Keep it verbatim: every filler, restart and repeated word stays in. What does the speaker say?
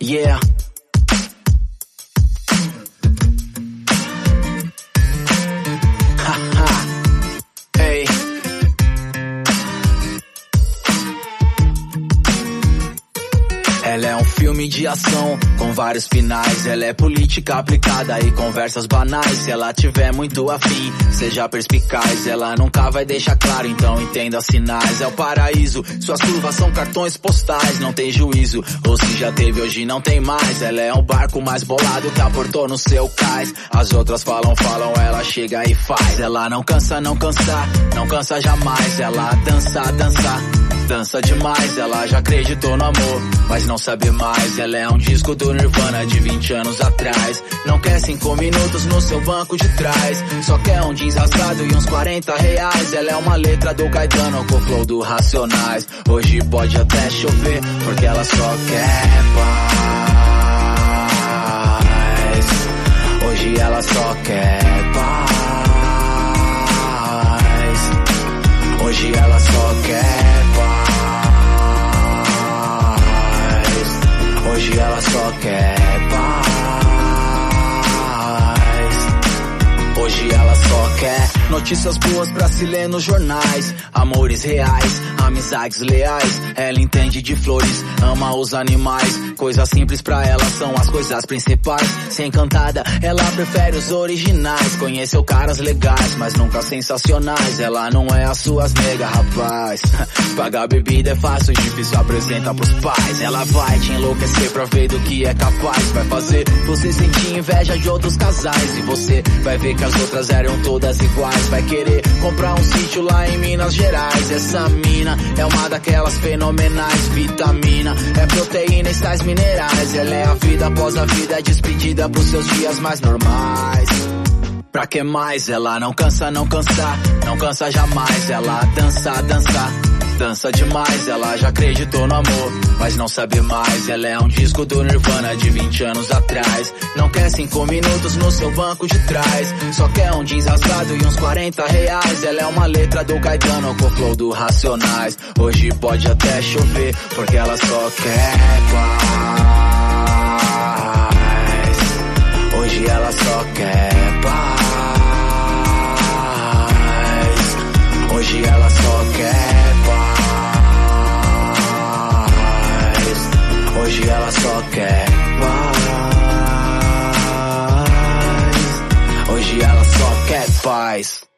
Yeah. Haha. Hey. Ela é um filme de ação com vários finais. Ela é política aplicada e conversas banais. Se ela tiver muito afim, seja perspicaz. Ela nunca vai deixar claro, então entenda os sinais. É o paraíso, suas curvas são cartões postais. Não tem juízo, ou se já teve hoje não tem mais. Ela é um barco mais bolado que aportou no seu cais. As outras falam, falam, ela chega e faz. Ela não cansa, não cansa, não cansa jamais. Ela dança, dança, dança demais. Ela já acreditou no amor, mas não sabe mais. Ela é um disco do Nirvana de vinte anos atrás. Não quer cinco minutos no seu banco de trás. Só quer um jeans rasgado e uns quarenta reais. Ela é uma letra do Caetano com o flow do Racionais. Hoje pode até chover, porque ela só quer paz. Hoje ela só quer paz. Hoje ela só quer paz. Hoje ela só quer paz. Hoje ela só quer notícias boas pra se ler nos jornais. Amores reais, amizades leais. Ela entende de flores, ama os animais. Coisas simples pra ela são as coisas principais. Se encantada, ela prefere os originais. Conheceu caras legais, mas nunca sensacionais. Ela não é as suas nega, rapaz. Pagar bebida é fácil, difícil apresenta pros pais. Ela vai te enlouquecer pra ver do que é capaz. Vai fazer você sentir inveja de outros casais. E você vai ver que as outras eram todas iguais. Vai querer comprar um sítio lá em Minas Gerais. Essa mina é uma daquelas fenomenais. Vitamina, é proteína e sais minerais. Ela é a vida após a vida, despedida pros seus dias mais normais. Pra que mais? Ela não cansa, não cansa, não cansa jamais. Ela dança, dança, dança demais. Ela já acreditou no amor, mas não sabe mais. Ela é um disco do Nirvana de vinte anos atrás. Não quer cinco minutos no seu banco de trás. Só quer um jeans rasgado e uns quarenta reais. Ela é uma letra do Caetano com o flow do Racionais. Hoje pode até chover, porque ela só quer paz. Hoje ela só quer paz. Hoje ela só quer paz. Hoje ela só quer paz. Hoje ela só quer paz.